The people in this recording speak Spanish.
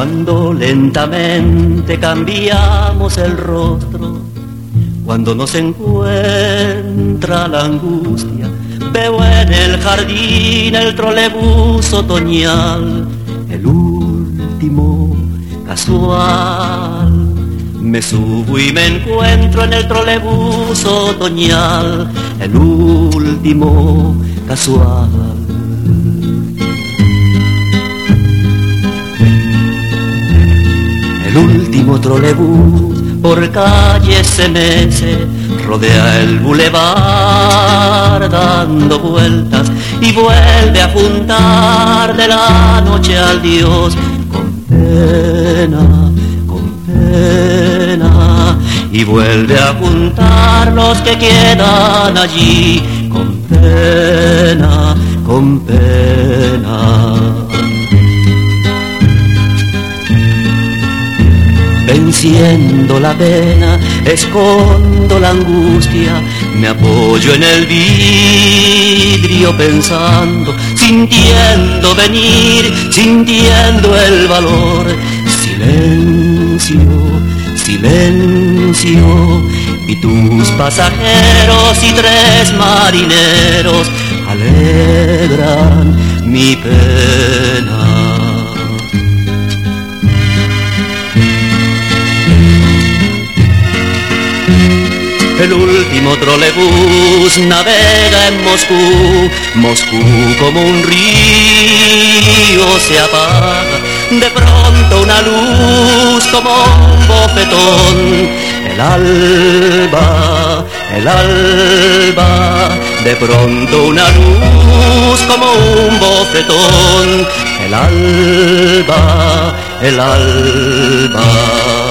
Cuando lentamente cambiamos el rostro, cuando nos encuentra la angustia, veo en el jardín el trolebús otoñal, el último casual. Me subo y me encuentro en el trolebús otoñal, el último casual. El último trolebús por calles se mece, rodea el bulevar dando vueltas y vuelve a juntar de la noche al Dios con pena, y vuelve a juntar los que quedan allí con pena, con pena. Venciendo la pena, escondo la angustia, me apoyo en el vidrio pensando, sintiendo venir, sintiendo el valor. Silencio, silencio, y tus pasajeros y 3 marineros alegran mi pena. El último trolebús navega en Moscú, Moscú como un río se apaga, de pronto una luz como un bofetón, el alba, de pronto una luz como un bofetón, el alba.